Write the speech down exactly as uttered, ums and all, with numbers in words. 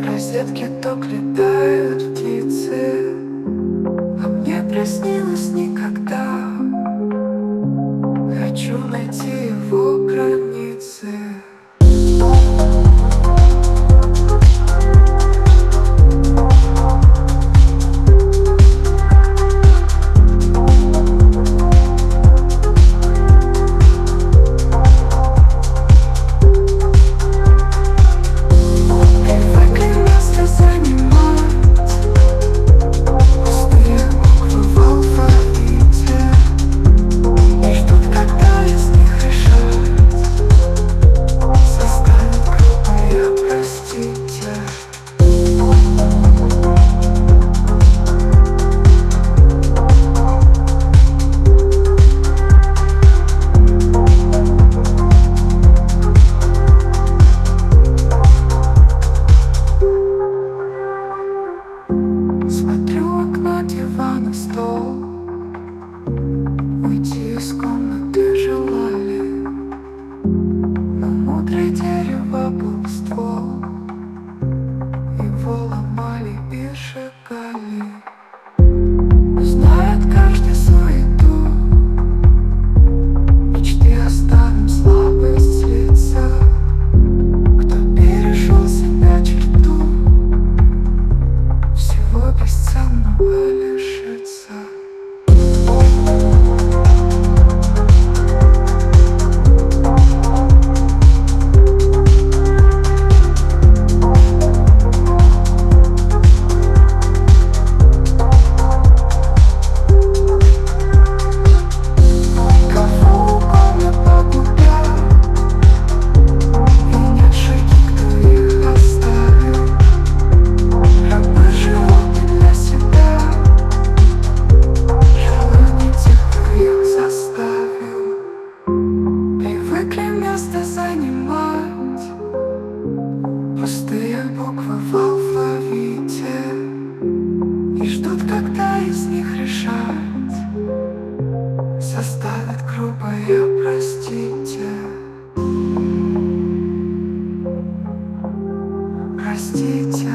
розетки ток летают птицы, а мне приснилось никогда. Хочу найти его границы. Смотрю в окно, диван и стол. Уйти из комнаты желали, но мудрое дерево был ствол. Его ломали и сжигали. Знает каждый суету, мечты оставим слабость с лица. Кто перешел себя черту, всего бесценного лишится. Место занимать пустые буквы в алфавите и ждут, когда из них решать составят грубое простите. Простите.